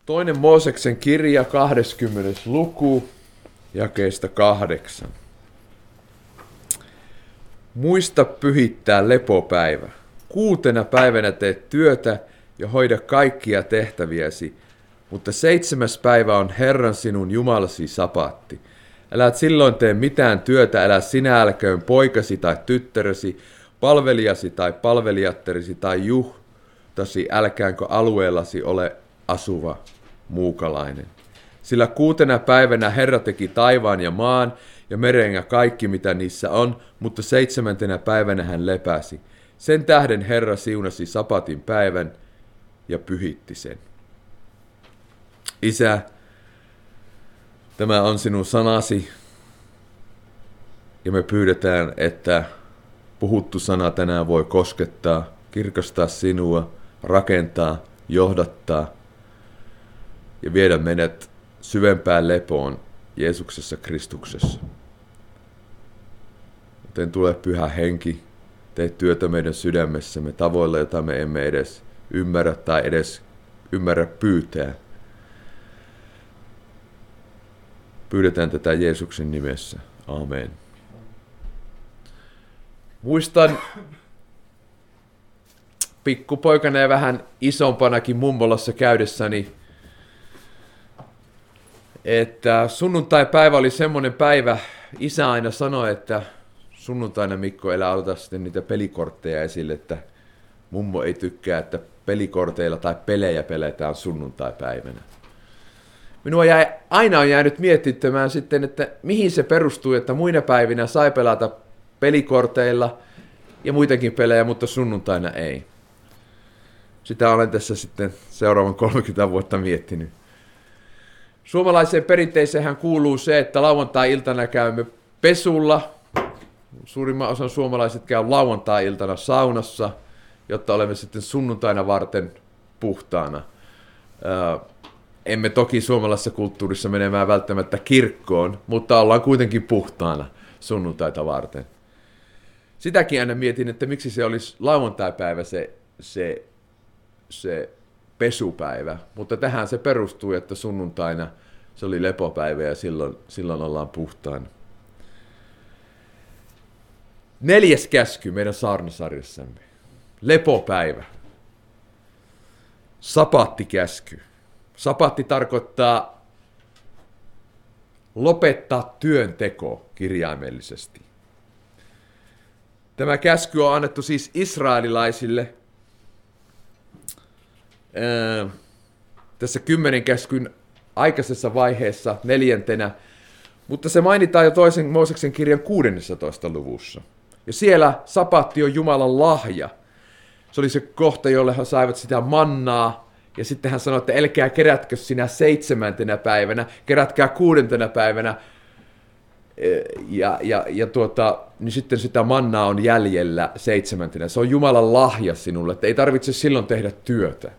Toinen Mooseksen kirja, 20. luku, jakeesta 8. Muista pyhittää lepopäivä. 6. päivänä teet työtä ja hoida kaikkia tehtäviäsi, mutta 7. päivä on Herran sinun Jumalasi sapatti. Älä silloin tee mitään työtä, älä sinä älköön poikasi tai tyttäresi, palvelijasi tai palvelijatterisi tai juhtasi, älkäänkö alueellasi ole asuva muukalainen. Sillä 6. päivänä Herra teki taivaan ja maan ja meren ja kaikki, mitä niissä on, mutta 7. päivänä hän lepäsi. Sen tähden Herra siunasi sapatin päivän ja pyhitti sen. Isä, tämä on sinun sanasi, ja me pyydetään, että puhuttu sana tänään voi koskettaa, kirkastaa sinua, rakentaa, johdattaa ja viedä meidät syvempään lepoon Jeesuksessa Kristuksessa. Joten tule Pyhä Henki, tee työtä meidän sydämessämme tavoilla, jota me emme edes ymmärrä tai edes ymmärrä pyytää. Pyydetään tätä Jeesuksen nimessä. Amen. Muistan pikkupoikana ja vähän isompanakin mummolassa käydessäni, että sunnuntai-päivä oli semmoinen päivä, isä aina sanoi, että sunnuntaina Mikko elää ota sitten niitä pelikortteja esille, että mummo ei tykkää, että pelikorteilla tai pelejä peletään sunnuntai-päivänä. Minua aina on jäänyt mietittämään sitten, että mihin se perustuu, että muina päivinä sai pelata pelikorteilla ja muitakin pelejä, mutta sunnuntaina ei. Sitä olen tässä sitten seuraavan 30 vuotta miettinyt. Suomalaiseen perinteeseenhän kuuluu se, että lauantai-iltana käymme pesulla. Suurimman osan suomalaiset käy lauantai-iltana saunassa, jotta olemme sitten sunnuntaina varten puhtaana. Emme toki suomalaisessa kulttuurissa menemään välttämättä kirkkoon, mutta ollaan kuitenkin puhtaana sunnuntaita varten. Sitäkin aina mietin, että miksi se olisi lauantai-päivä se pesupäivä, mutta tähän se perustuu, että sunnuntaina se oli lepopäivä ja silloin ollaan puhtaana. 4. käsky meidän saarnasarjassamme. Lepopäivä. Sapattikäsky. Sapatti tarkoittaa lopettaa työnteko kirjaimellisesti. Tämä käsky on annettu siis israelilaisille tässä 10 käskyn aikaisessa vaiheessa 4. Mutta se mainitaan jo toisen Mooseksen kirjan 16. luvussa. Ja siellä sapatti on Jumalan lahja. Se oli se kohta, jolle he saivat sitä mannaa. Ja sitten hän sanoi, että älkää kerätkö sinä 7. päivänä, kerätkää 6. päivänä. Niin sitten sitä mannaa on jäljellä 7. Se on Jumalan lahja sinulle, että ei tarvitse silloin tehdä työtä.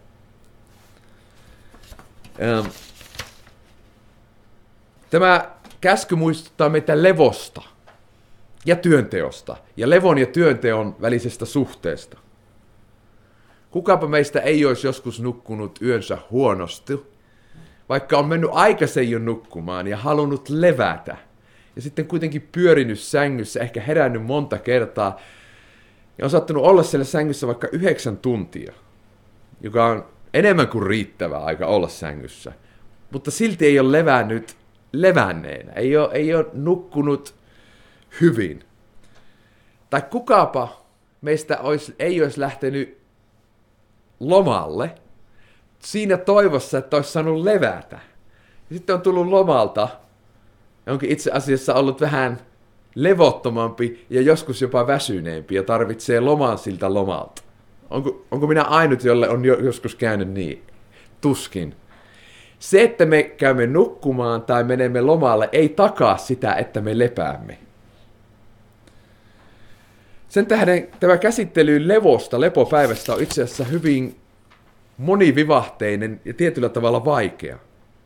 Tämä käsky muistuttaa meitä levosta ja työnteosta ja levon ja työnteon välisestä suhteesta. Kukapa meistä ei olisi joskus nukkunut yönsä huonosti, vaikka on mennyt aikaisin jo nukkumaan ja halunnut levätä. Ja sitten kuitenkin pyörinyt sängyssä, ehkä herännyt monta kertaa. Ja on saattanut olla siellä sängyssä vaikka 9 tuntia, joka on enemmän kuin riittävä aika olla sängyssä. Mutta silti ei ole levännyt levänneenä, ei ole nukkunut hyvin. Tai kukapa meistä ei olisi lähtenyt lomalle siinä toivossa, että olisi saanut levätä. Ja sitten on tullut lomalta ja onkin itse asiassa ollut vähän levottomampi ja joskus jopa väsyneempi ja tarvitsee loman siltä lomalta. Onko minä ainut, jolle on joskus käynyt niin? Tuskin. Se, että me käymme nukkumaan tai menemme lomalle, ei takaa sitä, että me lepäämme. Sen tähden tämä käsittely levosta, lepopäivästä on itse asiassa hyvin monivivahteinen ja tietyllä tavalla vaikea.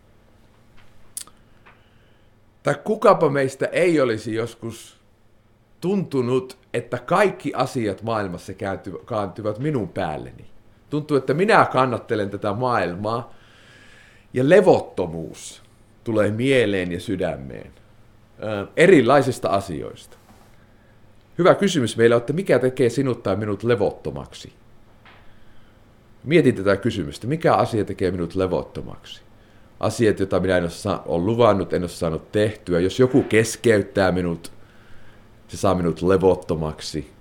Tai kukapa meistä ei olisi joskus tuntunut, että kaikki asiat maailmassa kääntyvät minun päälleni. Tuntuu, että minä kannattelen tätä maailmaa Ja levottomuus tulee mieleen ja sydämeen erilaisista asioista. Hyvä kysymys meillä on, että mikä tekee sinut tai minut levottomaksi? Mietin tätä kysymystä. Mikä asia tekee minut levottomaksi? Asiat, joita minä en ole luvannut, en ole saanut tehtyä. Jos joku keskeyttää minut, se saa minut levottomaksi.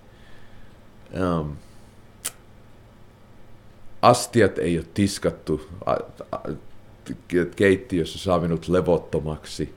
Astiat ei ole tiskattu keittiössä, saa minut levottomaksi.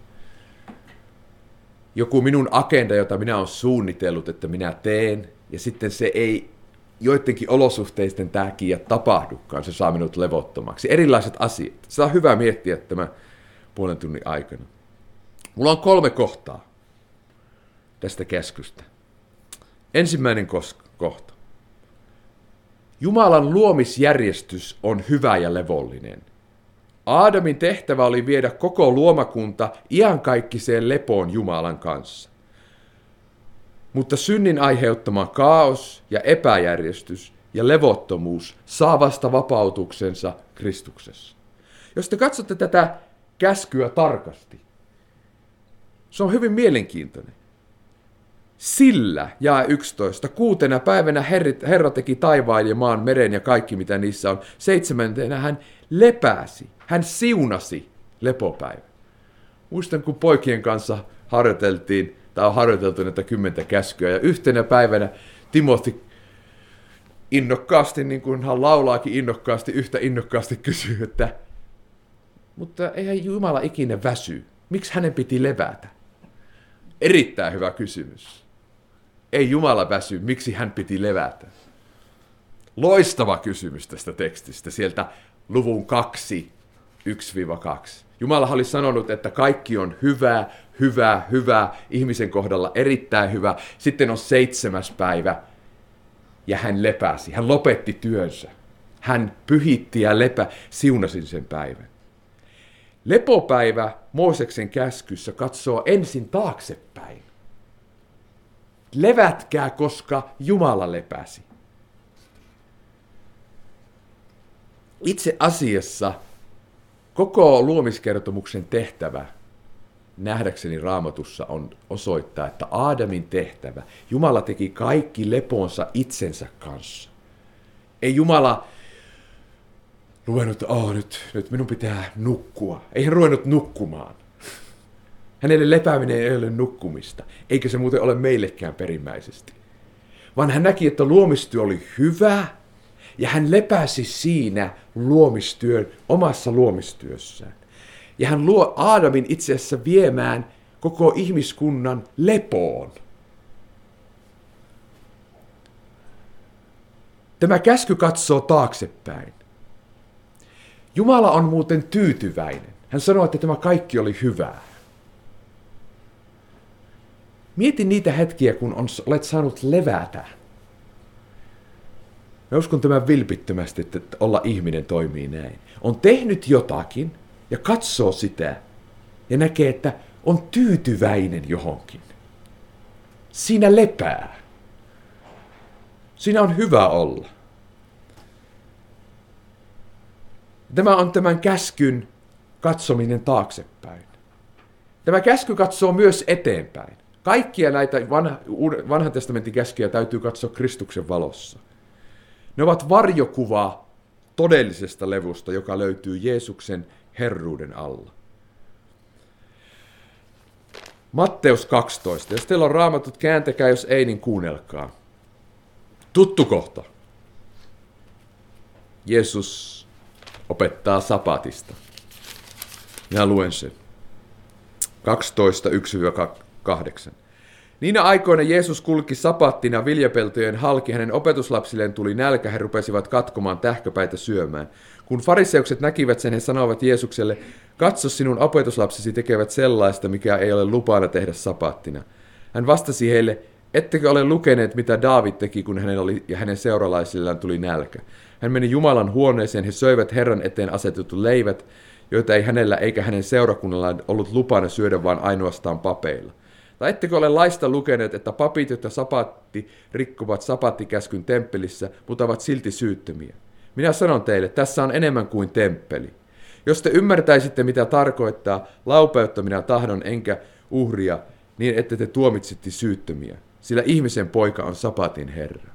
Joku minun agenda, jota minä olen suunnitellut, että minä teen, ja sitten se ei joidenkin olosuhteisten takia tapahdukaan, se saa minut levottomaksi. Erilaiset asiat. Se on hyvä miettiä tämän puolen tunnin aikana. Mulla on 3 kohtaa tästä käskystä. Ensimmäinen kohta. Jumalan luomisjärjestys on hyvä ja levollinen. Aadamin tehtävä oli viedä koko luomakunta iankaikkiseen lepoon Jumalan kanssa. Mutta synnin aiheuttama kaos ja epäjärjestys ja levottomuus saa vasta vapautuksensa Kristuksessa. Jos te katsotte tätä käskyä tarkasti, se on hyvin mielenkiintoinen. Sillä, jae 11, 6. päivänä Herra teki taivaan ja maan, meren ja kaikki mitä niissä on. 7. hän lepäsi, hän siunasi lepopäivän. Muistan, kun poikien kanssa harjoiteltiin, tai on harjoiteltu näitä 10 käskyä, ja yhtenä päivänä Timothy innokkaasti, niin kuin hän laulaakin innokkaasti, yhtä innokkaasti kysyy, että mutta eihän Jumala ikinä väsy. Miksi hänen piti levätä? Erittäin hyvä kysymys. Ei Jumala väsy, miksi hän piti levätä? Loistava kysymys tästä tekstistä, sieltä luvun 2, 1-2. Jumala oli sanonut, että kaikki on hyvä, ihmisen kohdalla erittäin hyvä. Sitten on 7. päivä, ja hän lepäsi, hän lopetti työnsä. Hän pyhitti ja siunasi sen päivän. Lepopäivä Mooseksen käskyssä katsoo ensin taaksepäin. Levätkää, koska Jumala lepäsi. Itse asiassa koko luomiskertomuksen tehtävä, nähdäkseni Raamatussa, on osoittaa, että Aadamin tehtävä, Jumala teki kaikki leponsa itsensä kanssa. Ei Jumala ruvennut, nyt minun pitää nukkua. Ei hän ruvennut nukkumaan. Hänelle lepääminen ei ole nukkumista, eikä se muuten ole meillekään perimmäisesti. Vaan hän näki, että luomistyö oli hyvä, ja hän lepäsi siinä omassa luomistyössään. Ja hän luo Aadamin itse asiassa viemään koko ihmiskunnan lepoon. Tämä käsky katsoo taaksepäin. Jumala on muuten tyytyväinen. Hän sanoo, että tämä kaikki oli hyvää. Mieti niitä hetkiä, kun olet saanut levätä. Mä uskon tämän vilpittömästi, että olla ihminen toimii näin. On tehnyt jotakin ja katsoo sitä ja näkee, että on tyytyväinen johonkin. Siinä lepää. Siinä on hyvä olla. Tämä on tämän käskyn katsominen taaksepäin. Tämä käsky katsoo myös eteenpäin. Kaikkia näitä vanhan testamentin käskyjä täytyy katsoa Kristuksen valossa. Ne ovat varjokuva todellisesta levusta, joka löytyy Jeesuksen herruuden alla. Matteus 12. Jos teillä on raamatut, kääntäkää, jos ei, niin kuunnelkaa. Tuttu kohta. Jeesus opettaa sapatista. Minä luen sen. 12, 1-8. Niinä aikoina Jeesus kulki sapattina viljapeltojen halki, hänen opetuslapsilleen tuli nälkä, he rupesivat katkomaan tähköpäitä syömään. Kun fariseukset näkivät sen, he sanoivat Jeesukselle, katso sinun opetuslapsesi tekevät sellaista, mikä ei ole lupana tehdä sapattina. Hän vastasi heille, ettekö ole lukeneet, mitä Daavid teki, kun hänellä oli ja hänen seuralaisillaan tuli nälkä. Hän meni Jumalan huoneeseen, he söivät Herran eteen asetetut leivät, joita ei hänellä eikä hänen seurakunnallaan ollut lupana syödä, vaan ainoastaan papeilla. Tai ettekö ole laista lukeneet, että papit, jotka sapatti, rikkovat sapattikäskyn temppelissä, mutta ovat silti syyttömiä? Minä sanon teille, tässä on enemmän kuin temppeli. Jos te ymmärtäisitte, mitä tarkoittaa laupeutta minä tahdon enkä uhria, niin ette te tuomitsette syyttömiä, sillä ihmisen poika on sapatin Herra.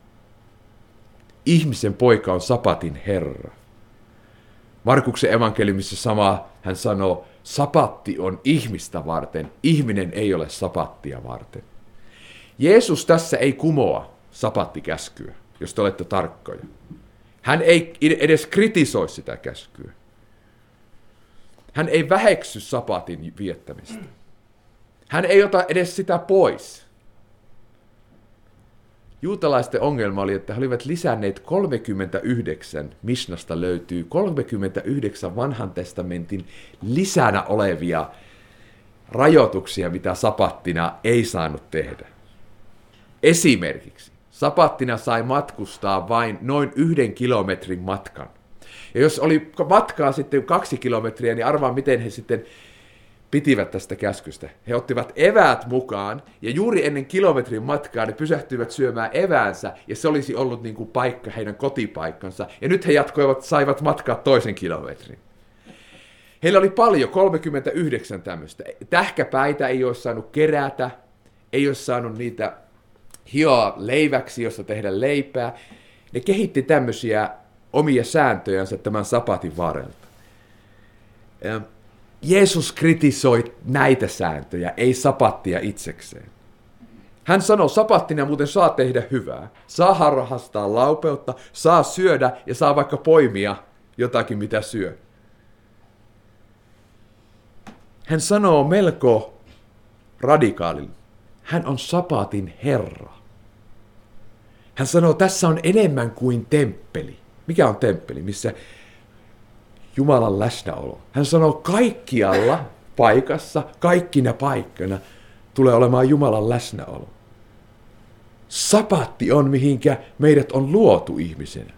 Ihmisen poika on sapatin Herra. Markuksen evankeliumissa sama hän sanoo, sapatti on ihmistä varten, ihminen ei ole sapattia varten. Jeesus tässä ei kumoa sapattikäskyä, jos te olette tarkkoja. Hän ei edes kritisoi sitä käskyä. Hän ei väheksy sapatin viettämistä. Hän ei ota edes sitä pois. Juutalaisten ongelma oli, että he olivat lisänneet 39, Mishnasta löytyy 39 vanhan testamentin lisänä olevia rajoituksia, mitä sapattina ei saanut tehdä. Esimerkiksi sapattina sai matkustaa vain noin 1 kilometrin matkan. Ja jos oli matkaa sitten 2 kilometriä, niin arvaa miten he sitten pitivät tästä käskystä. He ottivat eväät mukaan, ja juuri ennen kilometrin matkaa ne pysähtyivät syömään eväänsä, ja se olisi ollut niin kuin paikka, heidän kotipaikkansa. Ja nyt he saivat matkaa 2 kilometrin. Heillä oli paljon, 39 tämmöistä. Tähkäpäitä ei olisi saanut kerätä, ei olisi saanut niitä hioa leiväksi, jossa tehdä leipää. Ne kehitti tämmöisiä omia sääntöjänsä tämän sapatin varrelta. Jeesus kritisoi näitä sääntöjä, ei sapattia itsekseen. Hän sanoo, sapattina muuten saa tehdä hyvää, saa harrastaa laupeutta, saa syödä ja saa vaikka poimia jotakin, mitä syö. Hän sanoo melko radikaalilla, hän on sapatin Herra. Hän sanoo, tässä on enemmän kuin temppeli. Mikä on temppeli? Missä Jumalan läsnäolo. Hän sanoo, kaikkialla paikassa, kaikkina paikkana tulee olemaan Jumalan läsnäolo. Sapatti on, mihinkä meidät on luotu ihmisenä.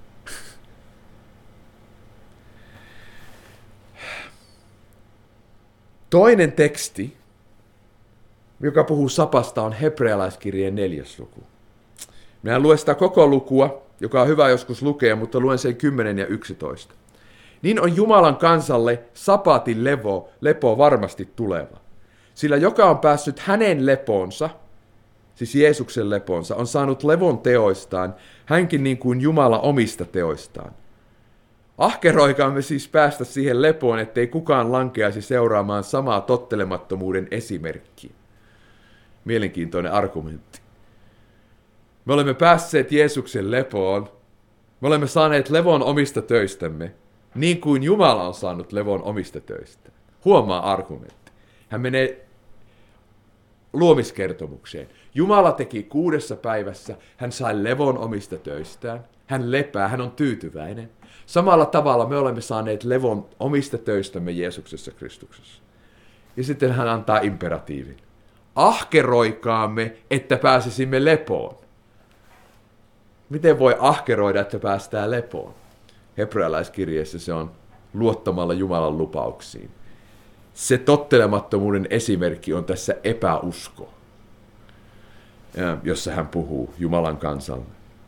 Toinen teksti, joka puhuu sapasta, on hebrealaiskirjeen 4. luku. Minä luen sitä koko lukua, joka on hyvä joskus lukea, mutta luen sen 10 ja 11. Niin on Jumalan kansalle sapatin lepo varmasti tuleva. Sillä joka on päässyt hänen leponsa, siis Jeesuksen leponsa, on saanut levon teoistaan, hänkin niin kuin Jumala omista teoistaan. Ahkeroikaamme siis päästä siihen lepoon, ettei kukaan lankeaisi seuraamaan samaa tottelemattomuuden esimerkkiä. Mielenkiintoinen argumentti. Me olemme päässeet Jeesuksen lepoon, me olemme saaneet levon omista töistämme, niin kuin Jumala on saanut levon omista töistään. Huomaa argumentti. Hän menee luomiskertomukseen. Jumala teki 6 päivässä, hän sai levon omista töistään, hän lepää, hän on tyytyväinen. Samalla tavalla me olemme saaneet levon omista töistämme Jeesuksessa Kristuksessa. Ja sitten hän antaa imperatiivin. Ahkeroikaamme, että pääsisimme lepoon. Miten voi ahkeroida, että päästään lepoon? Hebrealaiskirjeessä se on luottamalla Jumalan lupauksiin. Se tottelemattomuuden esimerkki on tässä epäusko, jossa hän puhuu Jumalan kansalle.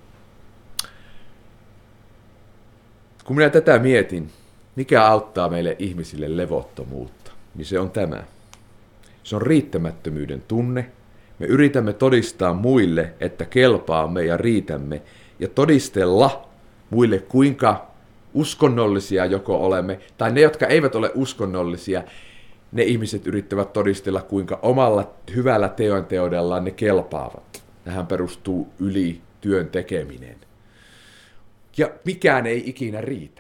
Kun minä tätä mietin, mikä auttaa meille ihmisille levottomuutta, niin se on tämä. Se on riittämättömyyden tunne. Me yritämme todistaa muille, että kelpaamme ja riitämme, ja todistella muille, kuinka uskonnollisia joko olemme, tai ne, jotka eivät ole uskonnollisia, ne ihmiset yrittävät todistella, kuinka omalla hyvällä teonteodellaan ne kelpaavat. Tähän perustuu ylityön tekeminen. Ja mikään ei ikinä riitä.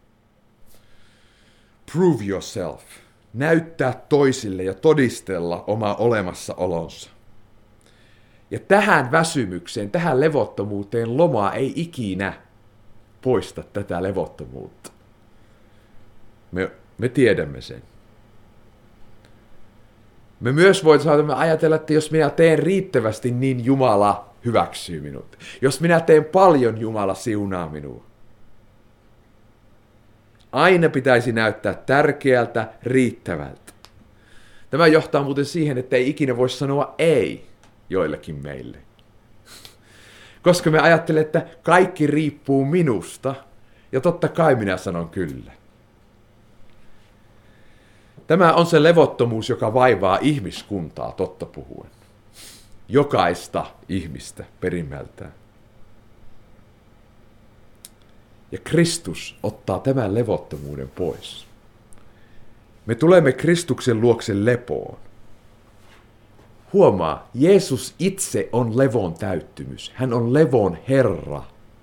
Prove yourself. Näyttää toisille ja todistella oma olemassaolonsa. Ja tähän väsymykseen, tähän levottomuuteen loma ei ikinä poista tätä levottomuutta. Me tiedämme sen. Me myös voimme ajatella, että jos minä teen riittävästi, niin Jumala hyväksyy minut. Jos minä teen paljon, Jumala siunaa minua. Aina pitäisi näyttää tärkeältä, riittävältä. Tämä johtaa muuten siihen, että ei ikinä voi sanoa ei joillekin meille. Koska me ajattelemme, että kaikki riippuu minusta, ja totta kai minä sanon kyllä. Tämä on se levottomuus, joka vaivaa ihmiskuntaa, totta puhuen. Jokaista ihmistä perimmältään. Ja Kristus ottaa tämän levottomuuden pois. Me tulemme Kristuksen luokse lepoon. Huomaa, Jeesus itse on levon täyttymys. Hän on levon Herra.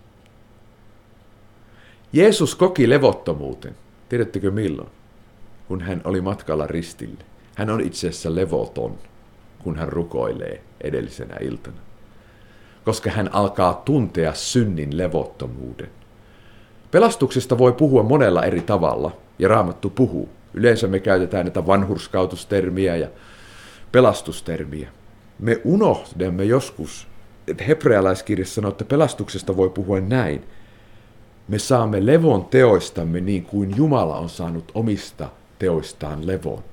Jeesus koki levottomuuden. Tiedättekö milloin? Kun hän oli matkalla ristille. Hän on itse asiassa levoton, kun hän rukoilee edellisenä iltana. Koska hän alkaa tuntea synnin levottomuuden. Pelastuksesta voi puhua monella eri tavalla, ja Raamattu puhuu. Yleensä me käytetään näitä vanhurskautustermiä ja pelastustermiä. Me unohdamme joskus, että hebrealaiskirjassa sanoo, että pelastuksesta voi puhua näin. Me saamme levon teoistamme niin kuin Jumala on saanut omista teoistaan levon.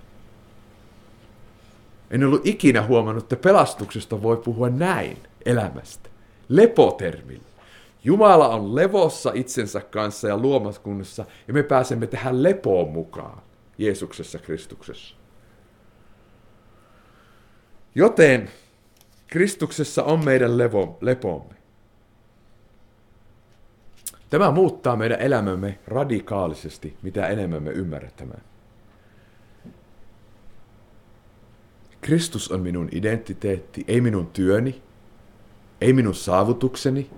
En ollut ikinä huomannut, että pelastuksesta voi puhua näin elämästä. Lepotermillä. Jumala on levossa itsensä kanssa ja luomaskunnassa, ja me pääsemme tähän lepoon mukaan Jeesuksessa Kristuksessa. Joten Kristuksessa on meidän lepomme. Tämä muuttaa meidän elämämme radikaalisesti, mitä enemmän me ymmärrämme. Kristus on minun identiteetti, ei minun työni, ei minun saavutukseni,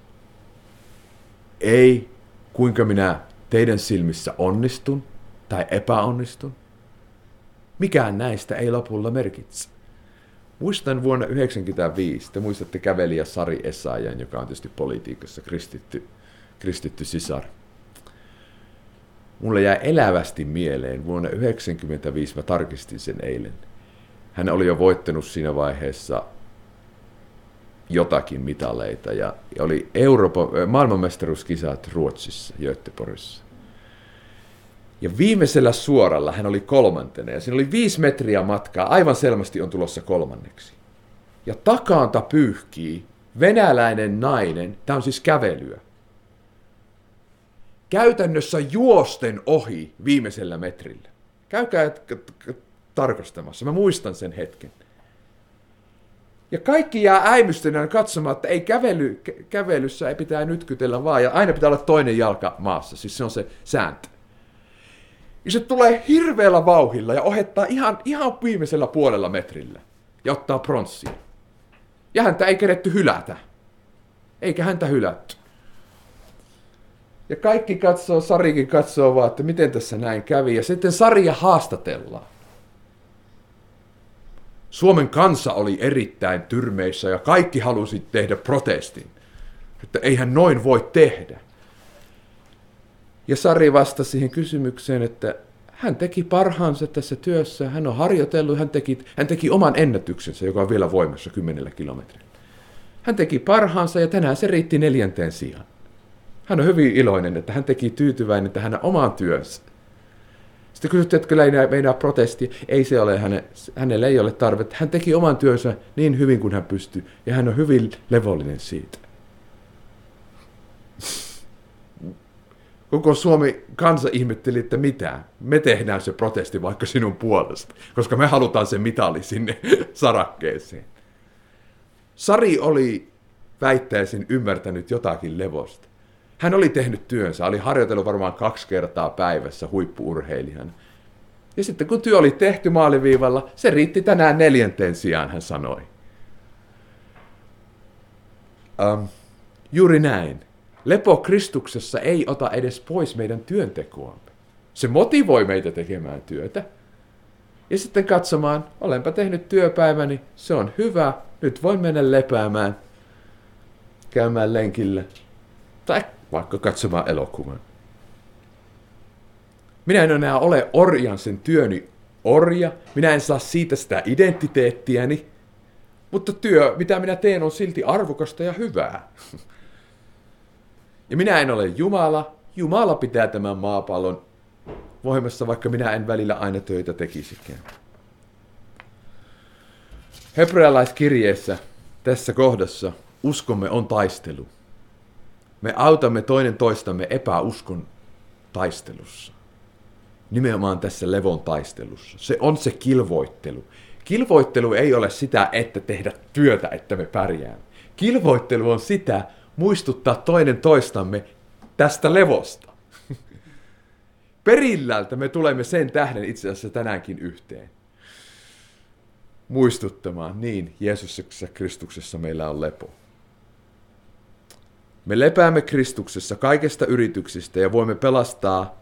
ei kuinka minä teidän silmissä onnistun tai epäonnistun. Mikään näistä ei lopulla merkitse. Muistan vuonna 1995, te muistatte kävelijä Sari Essayah'n, joka on tietysti politiikassa kristitty sisar. Mulle jäi elävästi mieleen vuonna 1995, mä tarkistin sen eilen. Hän oli jo voittanut siinä vaiheessa jotakin mitaleita ja oli maailmanmestaruuskisat Ruotsissa, Göteborgissa. Ja viimeisellä suoralla hän oli kolmantena ja siinä oli 5 metriä matkaa, aivan selvästi on tulossa kolmanneksi. Ja takaanta pyyhkii venäläinen nainen, tämä on siis kävelyä, käytännössä juosten ohi viimeisellä metrillä. Käykää tarkastamassa, mä muistan sen hetken. Ja kaikki jää äimystyneen katsomaan, että ei kävelyssä ei pitää nytkytellä vaan, ja aina pitää olla toinen jalka maassa, siis se on se sääntö. Ja se tulee hirveällä vauhilla ja ohettaa ihan viimeisellä puolella metrillä ja ottaa pronssia. Ja häntä ei keretty hylätä. Eikä häntä hylätty. Ja kaikki katsoo, Sarikin katsoo vaan, että miten tässä näin kävi. Ja sitten Saria haastatellaan. Suomen kansa oli erittäin tyrmeissä ja kaikki halusi tehdä protestin. Että eihän noin voi tehdä. Ja Sari vastasi siihen kysymykseen, että hän teki parhaansa tässä työssä, hän on harjoitellut, hän teki oman ennätyksensä, joka on vielä voimassa 10 kilometrillä. Hän teki parhaansa ja tänään se riitti 4. sijaan. Hän on hyvin iloinen, että hän teki tyytyväinen tähän omaan työnsä. Sitten kysyttiin, että kyllä ei meinaa protestia. Ei se ole, hänellä ei ole tarvetta. Hän teki oman työnsä niin hyvin kuin hän pystyi ja hän on hyvin levollinen siitä. Koko Suomi kansa ihmetteli, että mitä? Me tehdään se protesti vaikka sinun puolesta, koska me halutaan se mitali sinne sarakkeeseen. Sari oli, väittäisin, ymmärtänyt jotakin levosta. Hän oli tehnyt työnsä, oli harjoitellut varmaan 2 kertaa päivässä huippu-urheilijana. Ja sitten kun työ oli tehty maaliviivalla, se riitti tänään 4. sijaan, hän sanoi. Juuri näin. Lepo Kristuksessa ei ota edes pois meidän työntekoamme. Se motivoi meitä tekemään työtä. Ja sitten katsomaan, olenpa tehnyt työpäiväni, se on hyvä, nyt voin mennä lepäämään, käymään lenkillä tai vaikka katsomaan elokuvan. Minä en enää ole orjan sen työni orja, minä en saa siitä sitä identiteettiäni, mutta työ, mitä minä teen, on silti arvokasta ja hyvää. Ja minä en ole Jumala. Jumala pitää tämän maapallon voimassa, vaikka minä en välillä aina töitä tekisikään. Hebrealaiskirjeessä tässä kohdassa uskomme on taistelu. Me autamme toinen toistamme epäuskon taistelussa. nimenomaan tässä levon taistelussa. Se on se kilvoittelu. Kilvoittelu ei ole sitä, että tehdä työtä, että me pärjäämme. Kilvoittelu on sitä, muistuttaa toinen toistamme tästä levosta. Perillältä me tulemme sen tähden itse asiassa tänäänkin yhteen. Muistuttamaan, niin Jeesuksessa Kristuksessa meillä on lepo. Me lepäämme Kristuksessa kaikesta yrityksistä ja voimme pelastaa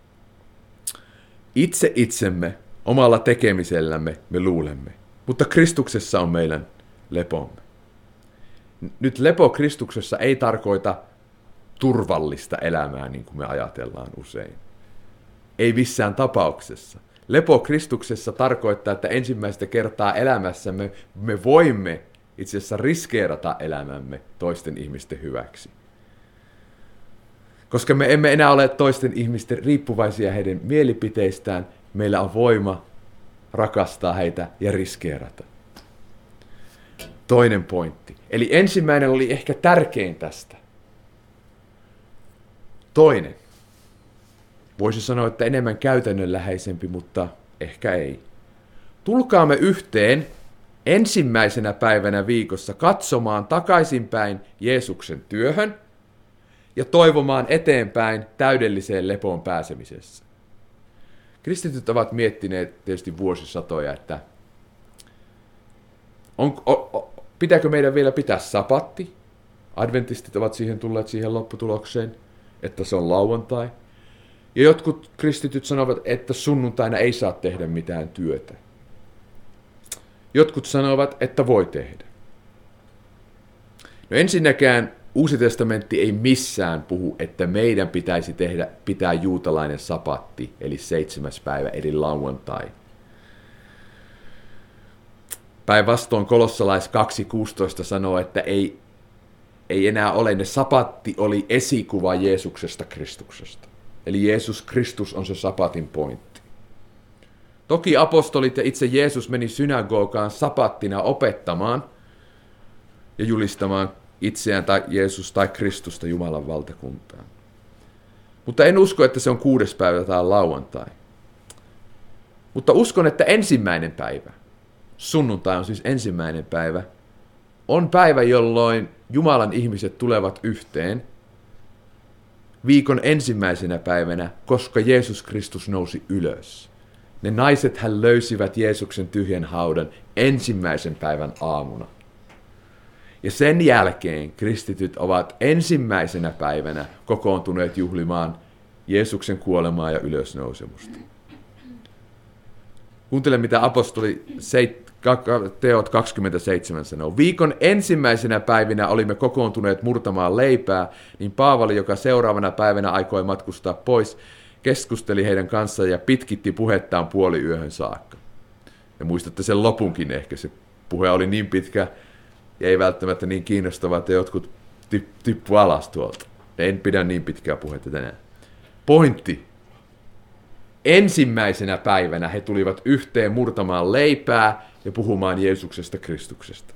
itse itsemme omalla tekemisellämme, me luulemme. Mutta Kristuksessa on meidän lepomme. Nyt lepo Kristuksessa ei tarkoita turvallista elämää, niin kuin me ajatellaan usein. Ei missään tapauksessa. Lepo Kristuksessa tarkoittaa, että ensimmäistä kertaa elämässämme me voimme itse asiassa riskeerata elämämme toisten ihmisten hyväksi. Koska me emme enää ole toisten ihmisten riippuvaisia heidän mielipiteistään, meillä on voima rakastaa heitä ja riskeerata. Toinen pointti. Eli ensimmäinen oli ehkä tärkein tästä. Toinen. Voisi sanoa, että enemmän käytännönläheisempi, mutta ehkä ei. Tulkaamme yhteen ensimmäisenä päivänä viikossa katsomaan takaisinpäin Jeesuksen työhön ja toivomaan eteenpäin täydelliseen lepoon pääsemisessä. Kristityt ovat miettineet tietysti vuosisatoja, että pitääkö meidän vielä pitää sapatti? Adventistit ovat tulleet siihen lopputulokseen, että se on lauantai. Ja jotkut kristityt sanovat, että sunnuntaina ei saa tehdä mitään työtä. Jotkut sanovat, että voi tehdä. No ensinnäkään Uusi testamentti ei missään puhu, että meidän pitäisi pitää juutalainen sapatti, eli 7. päivä, eli lauantai. Päinvastoin Kolossalais 2.16 sanoo, että ei enää ole, ne sapatti oli esikuva Jeesuksesta Kristuksesta. Eli Jeesus Kristus on se sapatin pointti. Toki apostolit ja itse Jeesus meni synagogaan sapattina opettamaan ja julistamaan itseään tai Jeesus tai Kristusta Jumalan valtakuntaan. Mutta en usko, että se on 6. päivä tai lauantai. Mutta uskon, että ensimmäinen päivä, sunnuntai on siis ensimmäinen päivä, on päivä, jolloin Jumalan ihmiset tulevat yhteen viikon ensimmäisenä päivänä, koska Jeesus Kristus nousi ylös. Ne naiset hän löysivät Jeesuksen tyhjän haudan ensimmäisen päivän aamuna. Ja sen jälkeen kristityt ovat ensimmäisenä päivänä kokoontuneet juhlimaan Jeesuksen kuolemaa ja ylösnousemusta. Kuuntele, mitä apostoli Teot 27 sanoo. Viikon ensimmäisenä päivinä olimme kokoontuneet murtamaan leipää, niin Paavali, joka seuraavana päivänä aikoi matkustaa pois, keskusteli heidän kanssaan ja pitkitti puhettaan puoliyöhön saakka. Ja muistatte sen lopunkin ehkä, se puhe oli niin pitkä ja ei välttämättä niin kiinnostava, että jotkut tippu alas tuolta. En pidä niin pitkää puhetta tänään. Pointti. Ensimmäisenä päivänä he tulivat yhteen murtamaan leipää ja puhumaan Jeesuksesta Kristuksesta.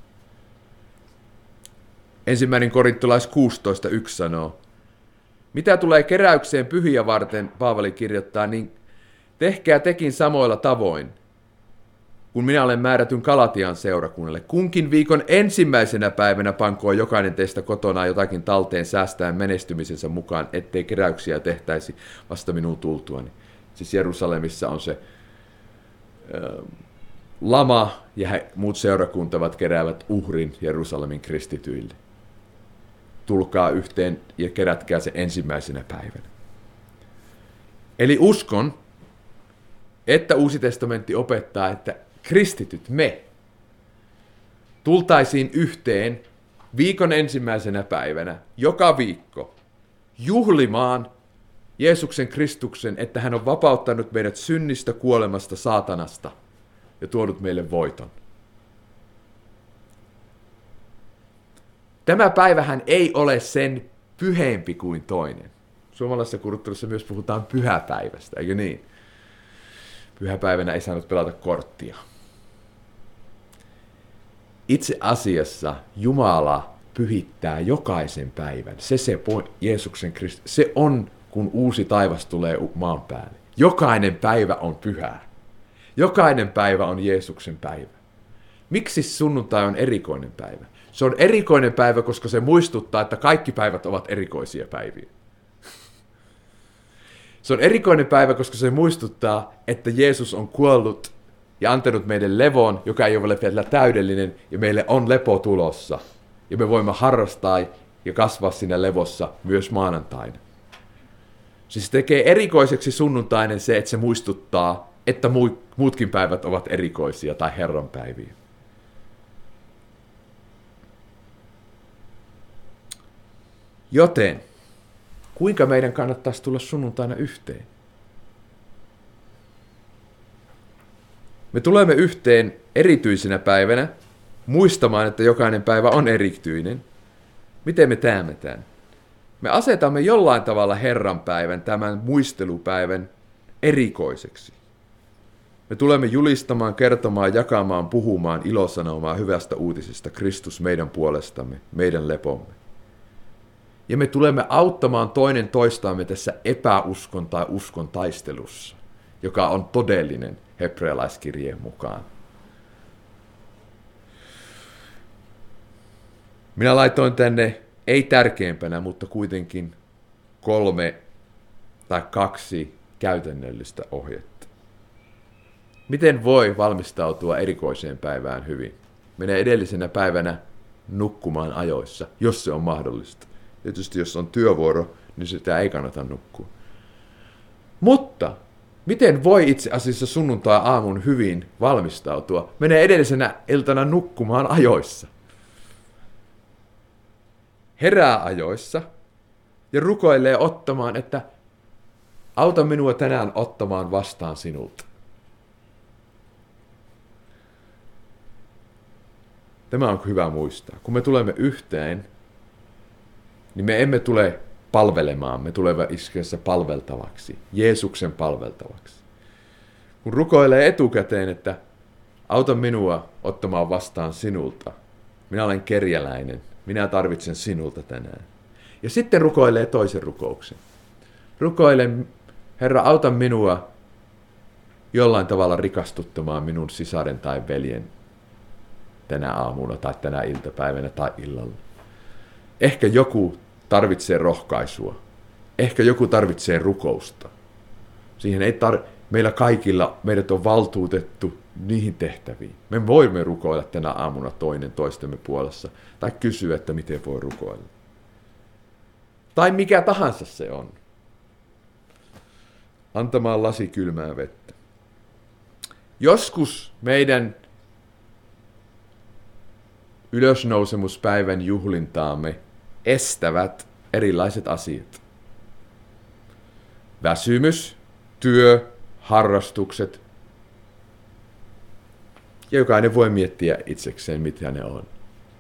1. Korintolais 16.1 sanoo, mitä tulee keräykseen pyhiä varten, Paavali kirjoittaa, niin tehkää tekin samoilla tavoin, kun minä olen määrätyn Galatian seurakunnalle. Kunkin viikon ensimmäisenä päivänä pankoon jokainen teistä kotona jotakin talteen säästäen menestymisensä mukaan, ettei keräyksiä tehtäisi vasta minun tultuani. Siis Jerusalemissa on se lama ja muut seurakuntavat keräävät uhrin Jerusalemin kristityille. Tulkaa yhteen ja kerätkää se ensimmäisenä päivänä. Eli uskon, että Uusi testamentti opettaa, että kristityt, me, tultaisiin yhteen viikon ensimmäisenä päivänä, joka viikko, juhlimaan Jeesuksen Kristuksen, että hän on vapauttanut meidät synnistä, kuolemasta, saatanasta ja tuonut meille voiton. Tämä päivähän ei ole sen pyhempi kuin toinen. Suomalaisessa kulttuurissa myös puhutaan pyhäpäivästä, eikö niin? Pyhäpäivänä ei saanut pelata korttia. Itse asiassa Jumala pyhittää jokaisen päivän. Jeesuksen Kristus, se on, kun uusi taivas tulee maan päälle. Jokainen päivä on pyhää. Jokainen päivä on Jeesuksen päivä. Miksi sunnuntai on erikoinen päivä? Se on erikoinen päivä, koska se muistuttaa, että kaikki päivät ovat erikoisia päiviä. Se on erikoinen päivä, koska se muistuttaa, että Jeesus on kuollut ja antanut meille levon, joka ei ole vielä täydellinen, ja meille on lepo tulossa. Ja me voimme harrastaa ja kasvaa siinä levossa myös maanantaina. Siis tekee erikoiseksi sunnuntainen se, että se muistuttaa, että muutkin päivät ovat erikoisia tai Herran päiviä. Joten, kuinka meidän kannattaisi tulla sunnuntaina yhteen? Me tulemme yhteen erityisenä päivänä, muistamaan, että jokainen päivä on erityinen. Miten me teemme tämän? Me asetamme jollain tavalla Herran päivän, tämän muistelupäivän, erikoiseksi. Me tulemme julistamaan, kertomaan, jakamaan, puhumaan, ilosanomaan hyvästä uutisesta Kristus meidän puolestamme, meidän lepomme. Ja me tulemme auttamaan toinen toistaamme tässä epäuskon tai uskon taistelussa, joka on todellinen hebrealaiskirjeen mukaan. Minä laitoin tänne, ei tärkeimpänä, mutta kuitenkin 3 tai 2 käytännöllistä ohjetta. Miten voi valmistautua erikoiseen päivään hyvin? Mene edellisenä päivänä nukkumaan ajoissa, jos se on mahdollista. Tietysti jos on työvuoro, niin sitä ei kannata nukkua. Mutta miten voi itse asiassa sunnuntai-aamun hyvin valmistautua? Mene edellisenä iltana nukkumaan ajoissa. Herää ajoissa ja rukoilee ottamaan, että auta minua tänään ottamaan vastaan sinulta. Tämä on hyvä muistaa. Kun me tulemme yhteen, niin me emme tule palvelemaan, me tulemme iskeessä palveltavaksi, Jeesuksen palveltavaksi. Kun rukoilee etukäteen, että auta minua ottamaan vastaan sinulta, minä olen kerjäläinen, minä tarvitsen sinulta tänään. Ja sitten rukoilee toisen rukouksen. Rukoile, Herra, auta minua jollain tavalla rikastuttamaan minun sisaren tai veljen tänä aamuna tai tänä iltapäivänä tai illalla. Ehkä joku tarvitsee rohkaisua. Ehkä joku tarvitsee rukousta. Siihen ei meillä kaikilla, meidät on valtuutettu niihin tehtäviin. Me voimme rukoilla tänä aamuna toinen toistemme puolessa tai kysyä, että miten voi rukoilla. Tai mikä tahansa se on. Antamaan lasi kylmää vettä. Joskus meidän ylösnousemuspäivän juhlintaamme estävät erilaiset asiat. Väsymys, työ, harrastukset. Ja jokainen voi miettiä itsekseen, mitä ne on.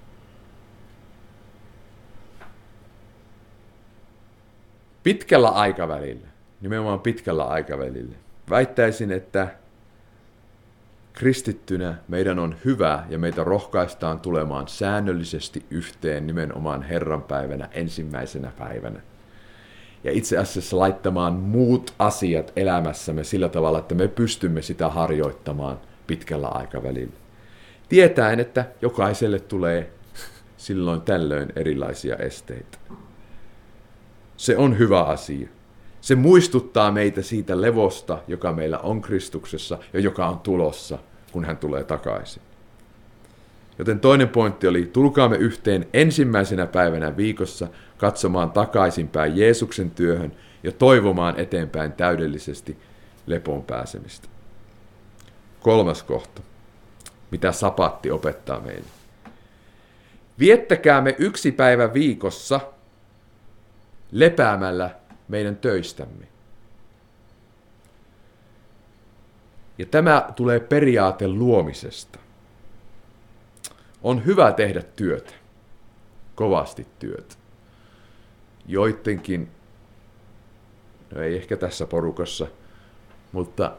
Pitkällä aikavälillä, nimenomaan pitkällä aikavälillä, väittäisin, että kristittynä meidän on hyvä ja meitä rohkaistaan tulemaan säännöllisesti yhteen nimenomaan Herran päivänä ensimmäisenä päivänä. Ja itse asiassa laittamaan muut asiat elämässämme sillä tavalla, että me pystymme sitä harjoittamaan pitkällä aikavälillä. Tietäen, että jokaiselle tulee silloin tällöin erilaisia esteitä. Se on hyvä asia. Se muistuttaa meitä siitä levosta, joka meillä on Kristuksessa ja joka on tulossa, kun hän tulee takaisin. Joten toinen pointti oli, tulkaamme yhteen ensimmäisenä päivänä viikossa katsomaan takaisinpäin Jeesuksen työhön ja toivomaan eteenpäin täydellisesti lepoon pääsemistä. 3. kohta, mitä sapatti opettaa meille. Viettäkäämme 1 päivä viikossa lepäämällä meidän töistämme. Ja tämä tulee periaate luomisesta. On hyvä tehdä työtä, kovasti työtä. Joidenkin, no ei ehkä tässä porukassa, mutta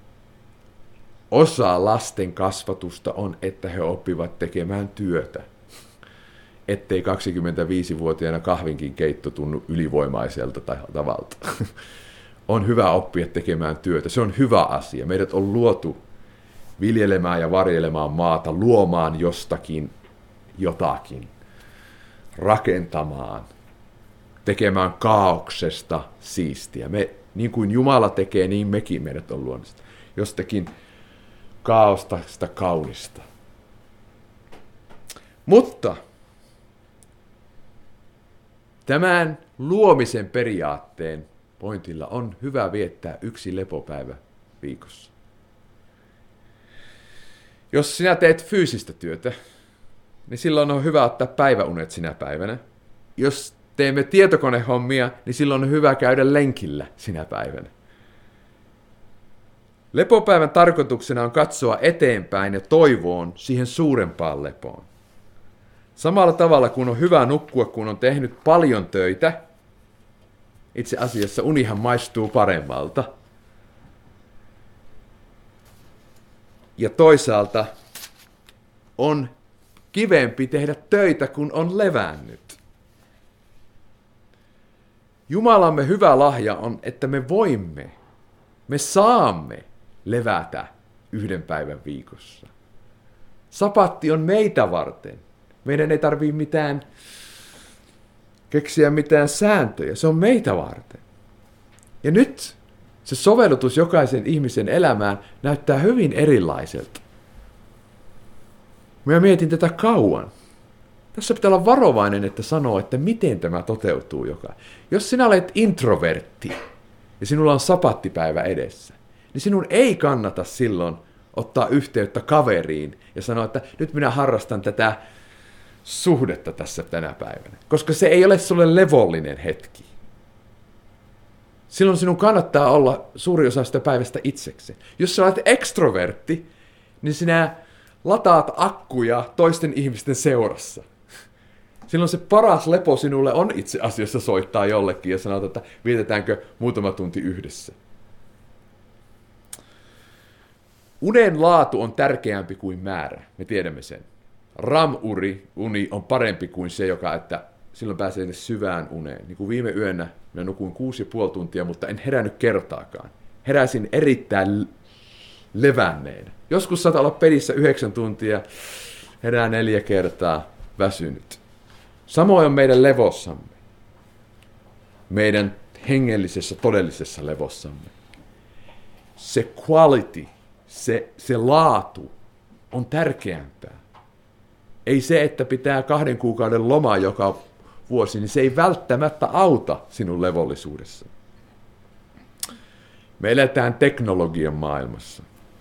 osa lasten kasvatusta on, että he oppivat tekemään työtä. Ettei 25-vuotiaana kahvinkin keitto tunnu ylivoimaiselta tai tavalta. on hyvä oppia tekemään työtä. Se on hyvä asia. Meidät on luotu viljelemään ja varjelemaan maata, luomaan jostakin jotakin, rakentamaan, tekemään kaauksesta siistiä. Niin kuin Jumala tekee, niin mekin meidät on luonnosta. Jostakin kaaosta sitä kaunista. Mutta tämän luomisen periaatteen pointilla on hyvä viettää yksi lepopäivä viikossa. Jos sinä teet fyysistä työtä, niin silloin on hyvä ottaa päiväunet sinä päivänä. Jos teemme tietokonehommia, niin silloin on hyvä käydä lenkillä sinä päivänä. Lepopäivän tarkoituksena on katsoa eteenpäin ja toivoon siihen suurempaan lepoon. Samalla tavalla kun on hyvä nukkua, kun on tehnyt paljon töitä, itse asiassa unihan maistuu paremmalta. Ja toisaalta on kivempi tehdä töitä, kun on levännyt. Jumalamme hyvä lahja on, että me saamme levätä yhden päivän viikossa. Sapatti on meitä varten. Meidän ei tarvitse keksiä mitään sääntöjä. Se on meitä varten. Ja nyt se sovellutus jokaisen ihmisen elämään näyttää hyvin erilaiselta. Minä mietin tätä kauan. Tässä pitää olla varovainen, että sanoo, että miten tämä toteutuu. Jos sinä olet introvertti ja sinulla on sapattipäivä edessä, niin sinun ei kannata silloin ottaa yhteyttä kaveriin ja sanoa, että nyt minä harrastan tätä suhdetta tässä tänä päivänä, koska se ei ole sulle levollinen hetki. Silloin sinun kannattaa olla suuri osa sitä päivästä itseksi. Jos sä olet ekstrovertti, niin sinä lataat akkuja toisten ihmisten seurassa. Silloin se paras lepo sinulle on itse asiassa soittaa jollekin ja sanoa, että vietetäänkö muutama tunti yhdessä. Unen laatu on tärkeämpi kuin määrä, me tiedämme sen. RAM-uni on parempi kuin se, että silloin pääsee syvään uneen. Niin kuin viime yönä minä nukuin 6,5 tuntia, mutta en herännyt kertaakaan. Heräsin erittäin levänneenä. Joskus saattaa olla pelissä 9 tuntia, herää 4 kertaa, väsynyt. Samoin on meidän levossamme. Meidän hengellisessä, todellisessa levossamme. Se quality, se laatu on tärkeämpää. Ei se, että pitää 2 kuukauden lomaa joka vuosi, niin se ei välttämättä auta sinun levollisuudessa. Me eletään teknologian maailmassa.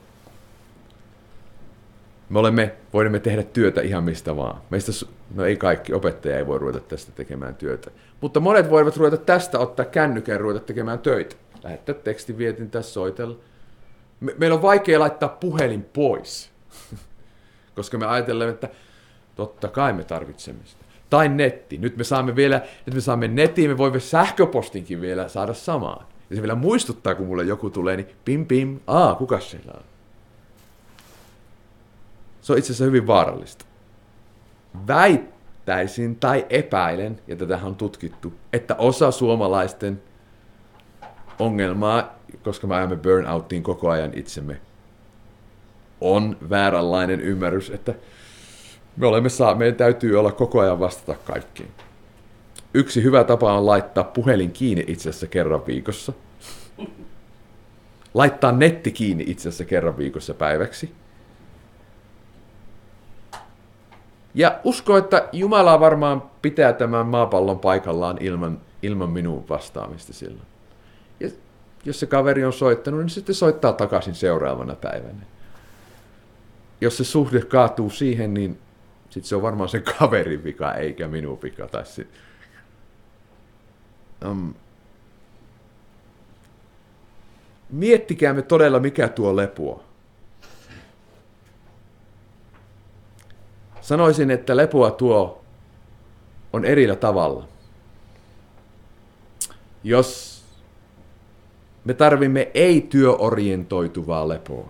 Voimme tehdä työtä ihan mistä vaan. Ei kaikki, opettaja ei voi ruveta tästä tekemään työtä. Mutta monet voivat ruveta tästä ottaa kännykän ja ruveta tekemään töitä. Lähettää tekstivietintää, soitella. Meillä on vaikea laittaa puhelin pois, koska me ajatellaan, että totta kai me tarvitsemme sitä. Tai netti. Nyt me saamme nettiin, me voimme sähköpostinkin vielä saada samaan. Ja se vielä muistuttaa, kun mulle joku tulee, niin pim pim, kukas siellä on? Se on itse asiassa hyvin vaarallista. Väittäisin tai epäilen, ja tätä on tutkittu, että osa suomalaisten ongelmaa, koska me ajamme burnouttiin koko ajan itsemme, on vääränlainen ymmärrys, että meidän täytyy olla koko ajan vastata kaikkiin. Yksi hyvä tapa on laittaa puhelin kiinni itse asiassa kerran viikossa. Laittaa netti kiinni itse asiassa kerran viikossa päiväksi. Ja usko, että Jumala varmaan pitää tämän maapallon paikallaan ilman minun vastaamista silloin. Ja jos se kaveri on soittanut, niin sitten soittaa takaisin seuraavana päivänä. Jos se suhde kaatuu siihen, niin sitten se on varmaan sen kaverin vika, eikä minun vika. Miettikäämme todella, mikä tuo lepoa. Sanoisin, että lepoa tuo on erillä tavalla. Jos me tarvimme ei-työorientoituvaa lepoa.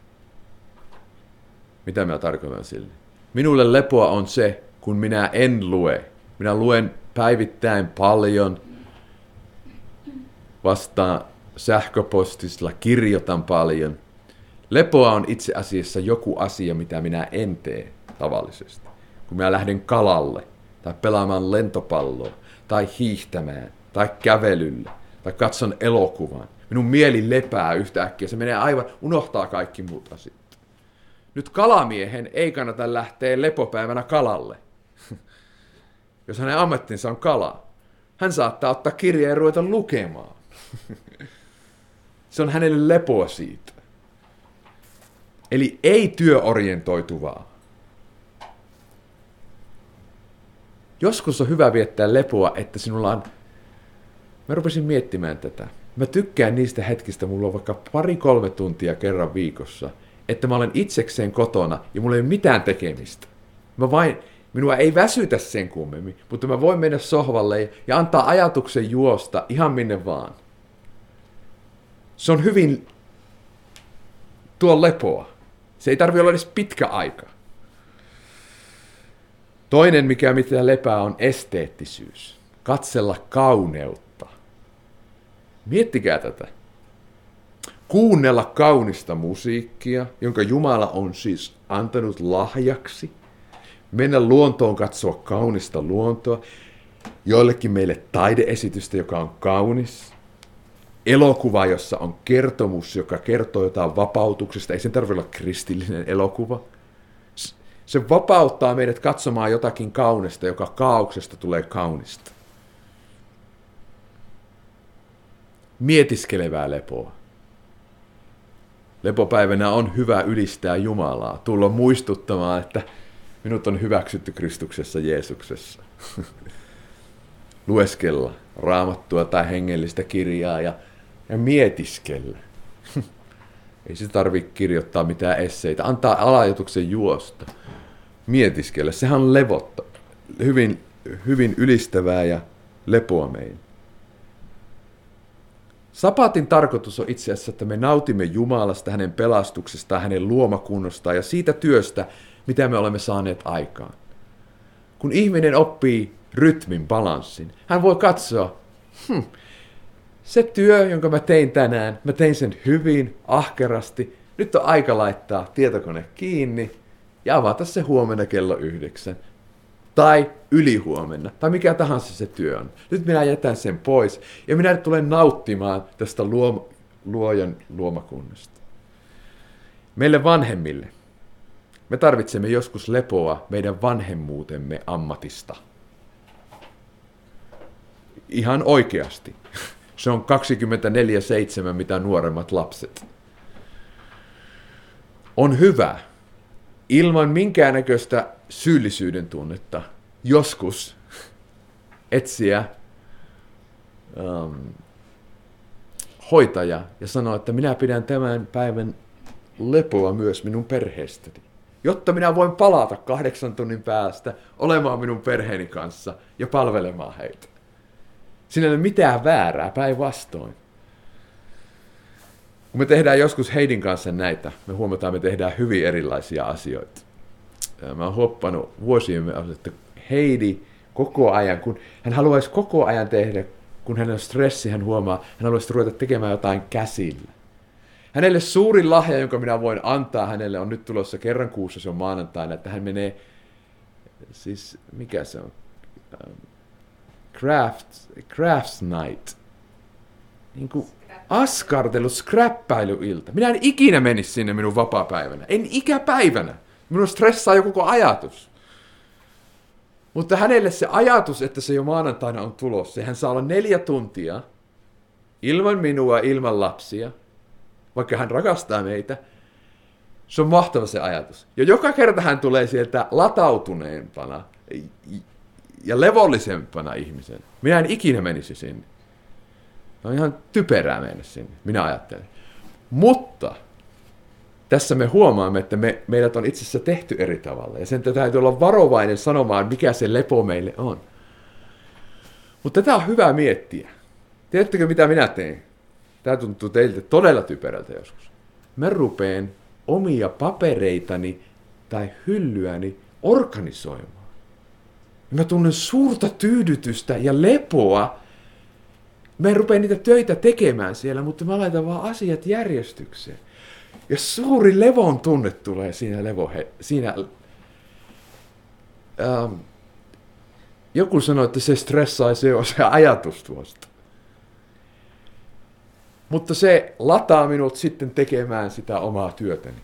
Mitä mä tarkoitan sille? Minulle lepoa on se, kun minä en lue. Minä luen päivittäin paljon, vastaan sähköpostilla, kirjoitan paljon. Lepoa on itse asiassa joku asia, mitä minä en tee tavallisesti. Kun minä lähden kalalle, tai pelaamaan lentopalloa, tai hiihtämään, tai kävelylle, tai katson elokuvan. Minun mieli lepää yhtäkkiä, se menee aivan, unohtaa kaikki muut asiat. Nyt kalamiehen ei kannata lähteä lepopäivänä kalalle, jos hänen ammattinsa on kala. Hän saattaa ottaa kirjaa ja ruveta lukemaan. Se on hänelle lepoa siitä. Eli ei työorientoituvaa. Joskus on hyvä viettää lepoa, että sinulla on... Mä rupesin miettimään tätä. Mä tykkään niistä hetkistä, mulla on vaikka 2-3 tuntia kerran viikossa, että mä olen itsekseen kotona ja mulla ei ole mitään tekemistä. Minua ei väsytä sen kummemmin, mutta mä voin mennä sohvalle ja antaa ajatuksen juosta ihan minne vaan. Se on hyvin tuo lepoa. Se ei tarvitse olla edes pitkä aika. Toinen, mitä lepää, on esteettisyys. Katsella kauneutta. Miettikää tätä. Kuunnella kaunista musiikkia, jonka Jumala on siis antanut lahjaksi. Mennä luontoon katsoa kaunista luontoa. Joillekin meille taideesitystä, joka on kaunis. Elokuva, jossa on kertomus, joka kertoo jotain vapautuksesta. Ei sen tarvitse olla kristillinen elokuva. Se vapauttaa meidät katsomaan jotakin kaunista, joka kaauksesta tulee kaunista. Mietiskelevää lepoa. Lepopäivänä on hyvä ylistää Jumalaa, tulla muistuttamaan, että minut on hyväksytty Kristuksessa Jeesuksessa. Lueskella raamattua tai hengellistä kirjaa ja mietiskellä. Ei se tarvitse kirjoittaa mitään esseitä, antaa ajatuksen juosta. Mietiskellä, sehän on levotta, hyvin ylistävää ja lepoa meille. Sapatin tarkoitus on itse asiassa, että me nautimme Jumalasta, hänen pelastuksestaan, hänen luomakunnostaan ja siitä työstä, mitä me olemme saaneet aikaan. Kun ihminen oppii rytmin, balanssin, hän voi katsoa, se työ, jonka mä tein tänään, mä tein sen hyvin, ahkerasti, nyt on aika laittaa tietokone kiinni ja avata se huomenna kello 9. Tai ylihuomenna, tai mikä tahansa se työ on. Nyt minä jätän sen pois, ja minä tulen nauttimaan tästä luojan luomakunnasta. Meille vanhemmille, me tarvitsemme joskus lepoa meidän vanhemmuutemme ammatista. Ihan oikeasti. Se on 24/7, mitä nuoremmat lapset. On hyvä, ilman minkäännäköistä syyllisyyden tunnetta, joskus etsiä hoitaja ja sanoa, että minä pidän tämän päivän lepoa myös minun perheestäni, jotta minä voin palata 8 tunnin päästä olemaan minun perheeni kanssa ja palvelemaan heitä. Siinä ei ole mitään väärää, päinvastoin. Kun me tehdään joskus Heidin kanssa näitä, me huomataan, että me tehdään hyvin erilaisia asioita. Mä oon huoppannut vuosien, että Heidi koko ajan, kun hän haluaisi koko ajan tehdä, kun hän on stressi, hän huomaa, hän haluaisi ruveta tekemään jotain käsillä. Hänelle suurin lahja, jonka minä voin antaa hänelle, on nyt tulossa kerran kuussa, se on maanantaina, että hän menee, siis mikä se on, crafts night, niin kuin askartelu, scrappailuilta. Minä en ikinä menisi sinne minun vapaapäivänä, en ikäpäivänä. Minun stressaa jo koko ajatus. Mutta hänelle se ajatus, että se jo maanantaina on tulossa, hän saa olla 4 tuntia ilman minua, ilman lapsia, vaikka hän rakastaa meitä, se on mahtava se ajatus. Ja joka kerta hän tulee sieltä latautuneempana ja levollisempana ihmisenä. Minä en ikinä menisi sinne. On ihan typerää mennä sinne, minä ajattelen. Mutta tässä me huomaamme, että meidät on itse asiassa tehty eri tavalla. Ja sen täytyy olla varovainen sanomaan, mikä se lepo meille on. Mutta tätä on hyvä miettiä. Tiedättekö, mitä minä teen? Tämä tuntuu teiltä todella typerältä joskus. Mä rupeen omia papereitani tai hyllyäni organisoimaan. Ja mä tunnen suurta tyydytystä ja lepoa, Mä en rupea niitä töitä tekemään siellä, mutta mä laitan vaan asiat järjestykseen. Ja suuri levon tunne tulee siinä. Joku sanoi, että se stressaa, se on se ajatus tuosta. Mutta se lataa minut sitten tekemään sitä omaa työtäni.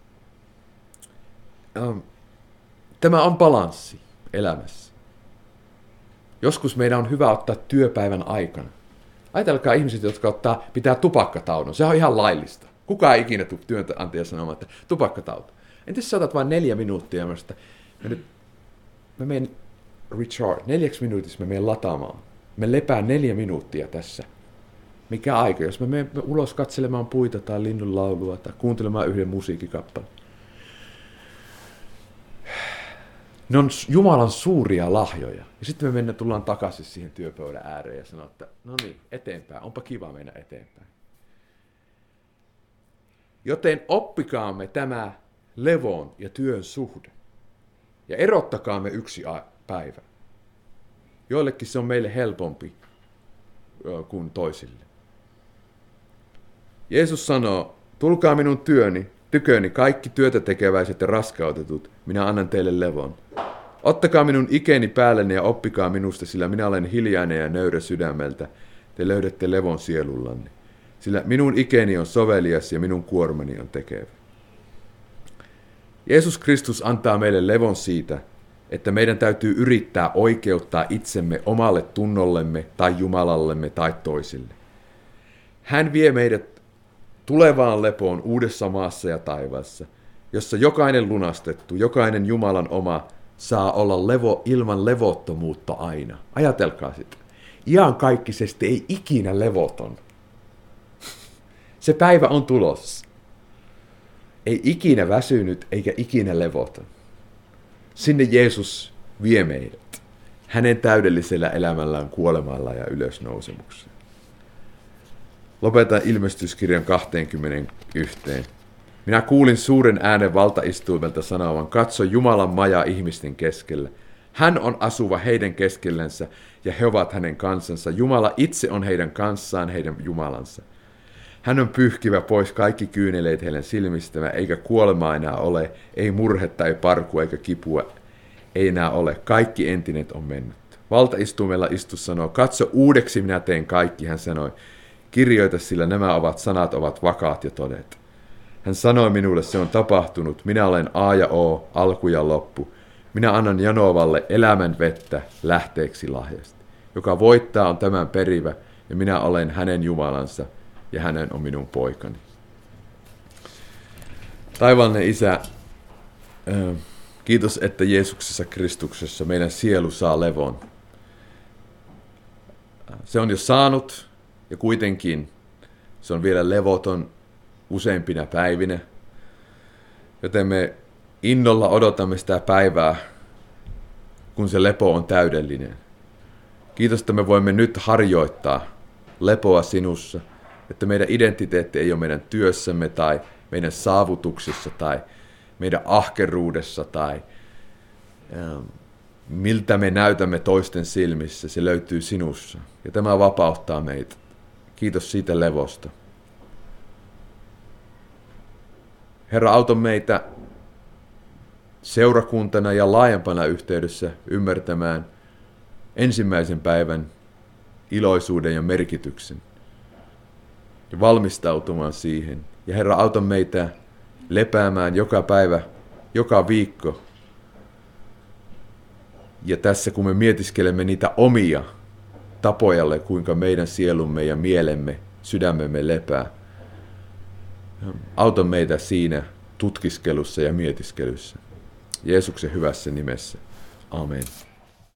Tämä on balanssi elämässä. Joskus meidän on hyvä ottaa työpäivän aikana. Ajatelkaa ihmiset, jotka pitää tupakkataudon. Se on ihan laillista. Kukaan ei ikinä tule työnantaja sanomaan, että tupakkatauto. Entäs sä otat vain 4 minuuttia, mä menen recharge. 4 minuutissa mä menen lataamaan. Mä lepään 4 minuuttia tässä. Mikä aika, jos mä menen ulos katselemaan puita tai linnun laulua tai kuuntelemaan yhden musiikkikappaleen. Ne on Jumalan suuria lahjoja. Ja sitten me tullaan takaisin siihen työpöydän ääreen ja sanoo, että no niin, eteenpäin. Onpa kiva mennä eteenpäin. Joten oppikaamme tämä levon ja työn suhde. Ja erottakaamme yksi päivä. Joillekin se on meille helpompi kuin toisille. Jeesus sanoo, tulkaa minun tyköni kaikki työtä tekeväiset ja raskautetut, minä annan teille levon. Ottakaa minun ikeni päälleni ja oppikaa minusta, sillä minä olen hiljainen ja nöyrä sydämeltä. Te löydätte levon sielullanne. Sillä minun ikeni on sovelias ja minun kuormani on tekevä. Jeesus Kristus antaa meille levon siitä, että meidän täytyy yrittää oikeuttaa itsemme omalle tunnollemme tai Jumalallemme tai toisille. Hän vie meidät tulevaan lepoon uudessa maassa ja taivaassa, jossa jokainen lunastettu, jokainen Jumalan oma saa olla ilman levottomuutta aina. Ajatelkaa sitä. Iankaikkisesti ei ikinä levoton. Se päivä on tulossa. Ei ikinä väsynyt eikä ikinä levoton. Sinne Jeesus vie meidät. Hänen täydellisellä elämällään, kuolemalla ja ylösnousemuksella. Lopetan ilmestyskirjan 21. Minä kuulin suuren äänen valtaistuimelta sanovan, katso Jumalan maja ihmisten keskellä. Hän on asuva heidän keskellänsä ja he ovat hänen kansansa. Jumala itse on heidän kanssaan, heidän Jumalansa. Hän on pyyhkivä pois kaikki kyyneleet heidän silmistämään, eikä kuolemaa enää ole, ei murhetta, ei parkua, eikä kipua ei enää ole. Kaikki entinen on mennyt. Valtaistuimella istus sanoo, katso uudeksi minä teen kaikki, hän sanoi. Kirjoita, sillä nämä sanat ovat vakaat ja todet. Hän sanoi minulle, se on tapahtunut. Minä olen A ja O, alku ja loppu. Minä annan janovalle elämän vettä lähteeksi lahjasta. Joka voittaa on tämän perivä, ja minä olen hänen Jumalansa, ja hänen on minun poikani. Taivaallinen Isä, kiitos, että Jeesuksessa Kristuksessa meidän sielu saa levon. Se on jo saanut, ja kuitenkin se on vielä levoton useimpina päivinä, joten me innolla odotamme sitä päivää, kun se lepo on täydellinen. Kiitos, että me voimme nyt harjoittaa lepoa sinussa, että meidän identiteetti ei ole meidän työssämme tai meidän saavutuksissa tai meidän ahkeruudessa tai miltä me näytämme toisten silmissä, se löytyy sinussa. Ja tämä vapauttaa meitä. Kiitos siitä levosta. Herra, auta meitä seurakuntana ja laajempana yhteydessä ymmärtämään ensimmäisen päivän iloisuuden ja merkityksen ja valmistautumaan siihen. Ja Herra, auta meitä lepäämään joka päivä, joka viikko. Ja tässä kun me mietiskelemme niitä omia tapojalle, kuinka meidän sielumme ja mielemme, sydämemme lepää. Auta meitä siinä tutkiskelussa ja mietiskelyssä. Jeesuksen hyvässä nimessä. Amen.